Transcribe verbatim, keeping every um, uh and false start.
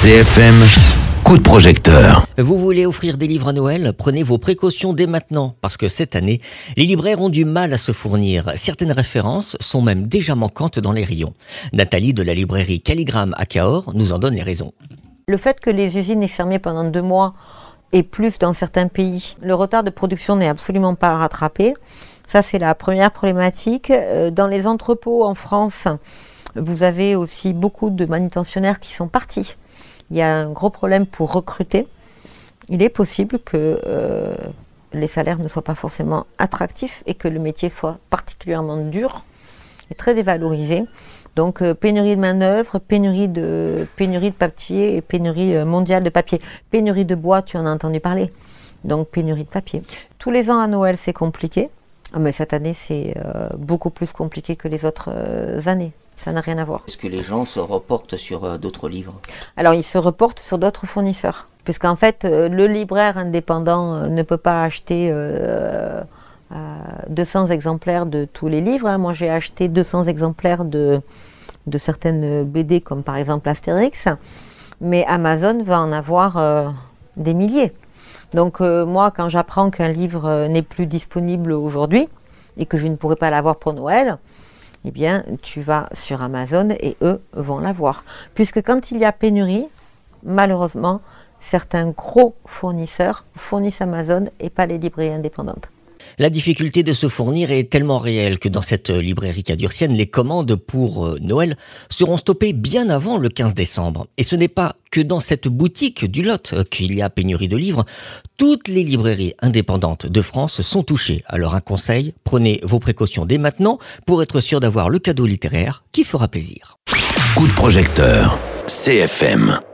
C F M, coup de projecteur. Vous voulez offrir des livres à Noël ? Prenez vos précautions dès maintenant, parce que cette année, les libraires ont du mal à se fournir. Certaines références sont même déjà manquantes dans les rayons. Nathalie de la librairie Calligramme à Cahors nous en donne les raisons. Le fait que les usines aient fermé pendant deux mois et plus dans certains pays, le retard de production n'est absolument pas à rattraper. Ça, c'est la première problématique. Dans les entrepôts en France, vous avez aussi beaucoup de manutentionnaires qui sont partis. Il y a un gros problème pour recruter. Il est possible que euh, les salaires ne soient pas forcément attractifs et que le métier soit particulièrement dur et très dévalorisé. Donc euh, pénurie de main-d'œuvre, pénurie de, pénurie de papier et pénurie euh, mondiale de papier. Pénurie de bois, tu en as entendu parler. Donc pénurie de papier. Tous les ans à Noël, c'est compliqué. Mais cette année, c'est euh, beaucoup plus compliqué que les autres euh, années. Ça n'a rien à voir. Est-ce que les gens se reportent sur euh, d'autres livres ? Alors, ils se reportent sur d'autres fournisseurs. Puisqu'en fait, euh, le libraire indépendant euh, ne peut pas acheter euh, euh, deux cents exemplaires de tous les livres. Hein. Moi, j'ai acheté deux cents exemplaires de, de certaines B D, comme par exemple Astérix. Mais Amazon va en avoir euh, des milliers. Donc euh, moi, quand j'apprends qu'un livre euh, n'est plus disponible aujourd'hui et que je ne pourrai pas l'avoir pour Noël, eh bien, tu vas sur Amazon et eux vont l'avoir. Puisque quand il y a pénurie, malheureusement, certains gros fournisseurs fournissent Amazon et pas les librairies indépendantes. La difficulté de se fournir est tellement réelle que dans cette librairie cadurcienne, les commandes pour euh, Noël seront stoppées bien avant le quinze décembre. Et ce n'est pas que dans cette boutique du Lot qu'il y a pénurie de livres. Toutes les librairies indépendantes de France sont touchées. Alors un conseil, prenez vos précautions dès maintenant pour être sûr d'avoir le cadeau littéraire qui fera plaisir. Coup de projecteur, C F M.